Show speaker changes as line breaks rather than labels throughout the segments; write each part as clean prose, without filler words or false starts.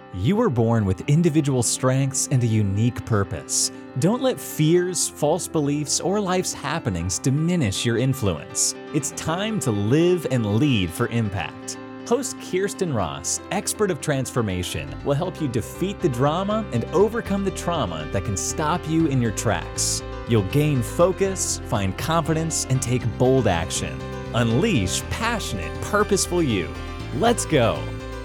You were born with individual strengths and a unique purpose. Don't let fears, false beliefs, or life's happenings diminish your influence. It's time to live and lead for impact. Host Kirsten Ross, expert of transformation, will help you defeat the drama and overcome the trauma that can stop you in your tracks. You'll gain focus, find confidence, and take bold action. Unleash passionate, purposeful you. Let's go.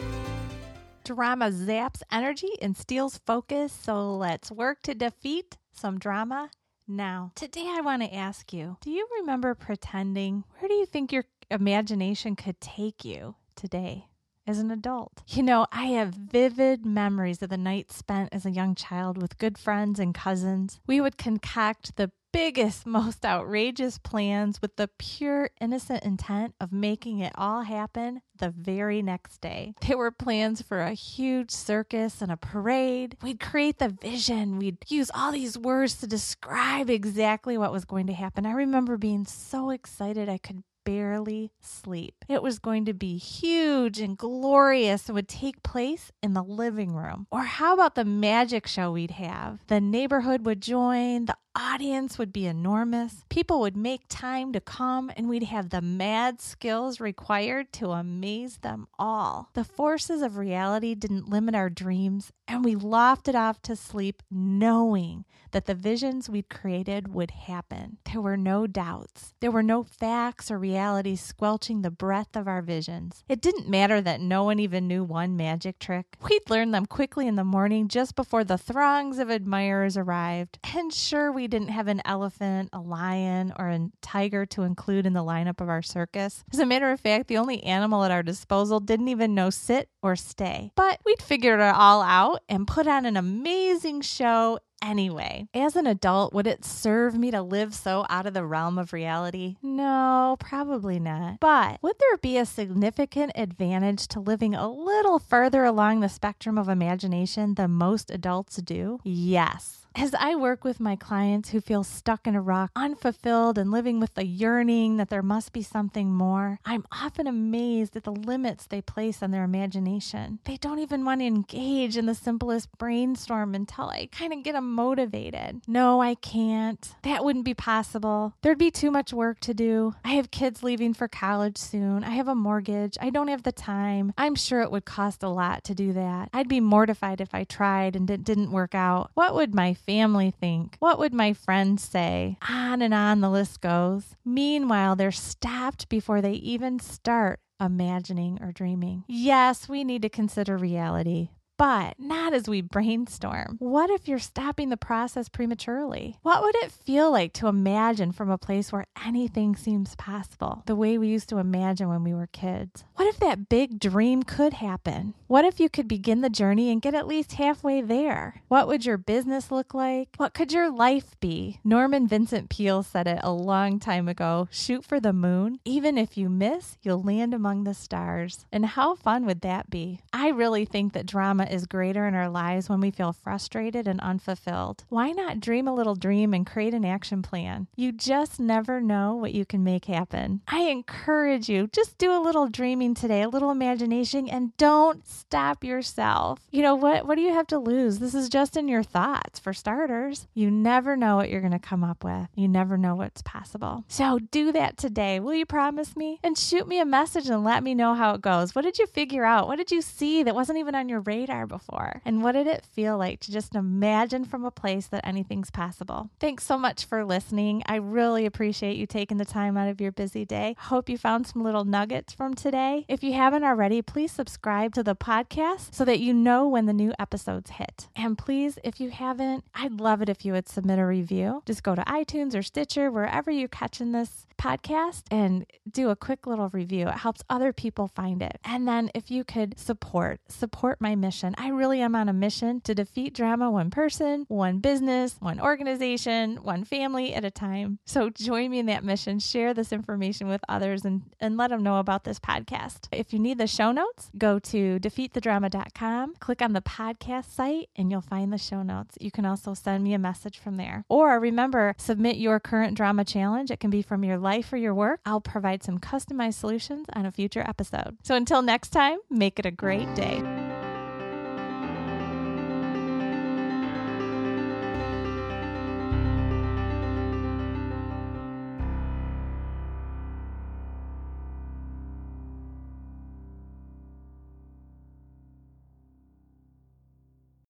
Drama zaps energy and steals focus, so let's work to defeat some drama now. Today I want to ask you, do you remember pretending? Where do you think your imagination could take you today as an adult? You know, I have vivid memories of the nights spent as a young child with good friends and cousins. We would concoct the biggest, most outrageous plans with the pure, innocent intent of making it all happen the very next day. They were plans for a huge circus and a parade. We'd create the vision. We'd use all these words to describe exactly what was going to happen. I remember being so excited I could barely sleep. It was going to be huge and glorious and would take place in the living room. Or how about the magic show we'd have? The neighborhood would join, the audience would be enormous. People would make time to come, and we'd have the mad skills required to amaze them all. The forces of reality didn't limit our dreams, and we lofted off to sleep knowing that the visions we'd created would happen. There were no doubts. There were no facts or realities squelching the breadth of our visions. It didn't matter that no one even knew one magic trick. We'd learn them quickly in the morning just before the throngs of admirers arrived. And sure, we didn't have an elephant, a lion, or a tiger to include in the lineup of our circus. As a matter of fact, the only animal at our disposal didn't even know sit or stay. But we'd figured it all out and put on an amazing show anyway. As an adult, would it serve me to live so out of the realm of reality? No, probably not. But would there be a significant advantage to living a little further along the spectrum of imagination than most adults do? Yes. As I work with my clients who feel stuck in a rut, unfulfilled, and living with the yearning that there must be something more, I'm often amazed at the limits they place on their imagination. They don't even want to engage in the simplest brainstorm until I kind of get them motivated. No, I can't. That wouldn't be possible. There'd be too much work to do. I have kids leaving for college soon. I have a mortgage. I don't have the time. I'm sure it would cost a lot to do that. I'd be mortified if I tried and it didn't work out. What would my family think? What would my friends say? On and on the list goes. Meanwhile, they're stopped before they even start imagining or dreaming. Yes, we need to consider reality, but not as we brainstorm. What if you're stopping the process prematurely? What would it feel like to imagine from a place where anything seems possible, the way we used to imagine when we were kids? What if that big dream could happen? What if you could begin the journey and get at least halfway there? What would your business look like? What could your life be? Norman Vincent Peale said it a long time ago, shoot for the moon. Even if you miss, you'll land among the stars. And how fun would that be? I really think that drama is greater in our lives when we feel frustrated and unfulfilled. Why not dream a little dream and create an action plan? You just never know what you can make happen. I encourage you, just do a little dreaming today, a little imagination, and don't stop yourself. You know, what do you have to lose? This is just in your thoughts, for starters. You never know what you're going to come up with. You never know what's possible. So do that today. Will you promise me? And shoot me a message and let me know how it goes. What did you figure out? What did you see that wasn't even on your radar before? And what did it feel like to just imagine from a place that anything's possible? Thanks so much for listening. I really appreciate you taking the time out of your busy day. Hope you found some little nuggets from today. If you haven't already, please subscribe to the podcast so that you know when the new episodes hit. And please, if you haven't, I'd love it if you would submit a review. Just go to iTunes or Stitcher, wherever you're catching this podcast, and do a quick little review. It helps other people find it. And then if you could support my mission. I really am on a mission to defeat drama one person, one business, one organization, one family at a time. So join me in that mission. Share this information with others and let them know about this podcast. If you need the show notes, go to defeatthedrama.com, click on the podcast site, and you'll find the show notes. You can also send me a message from there. Or remember, submit your current drama challenge. It can be from your life or your work. I'll provide some customized solutions on a future episode. So until next time, make it a great day.